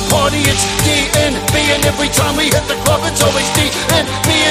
party, it's DNB, and every time we hit the club, it's always DNB.